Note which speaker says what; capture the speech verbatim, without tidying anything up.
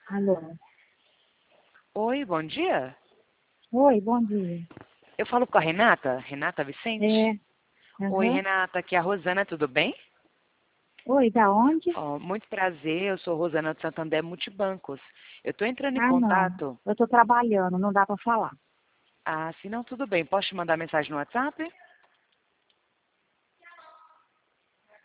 Speaker 1: Alô.
Speaker 2: Oi, bom dia.
Speaker 1: Oi, bom dia.
Speaker 2: Eu falo com a Renata, Renata Vicente.
Speaker 1: É,
Speaker 2: Oi,
Speaker 1: aham.
Speaker 2: Renata, aqui é a Rosana, tudo bem?
Speaker 1: Oi, da onde?
Speaker 2: Ó, muito prazer, eu sou Rosana do Santander Multibancos. Eu estou entrando em
Speaker 1: Ah, não.
Speaker 2: contato.
Speaker 1: Eu tô trabalhando, não dá pra falar.
Speaker 2: Ah, se não, tudo bem. Posso te mandar mensagem no WhatsApp?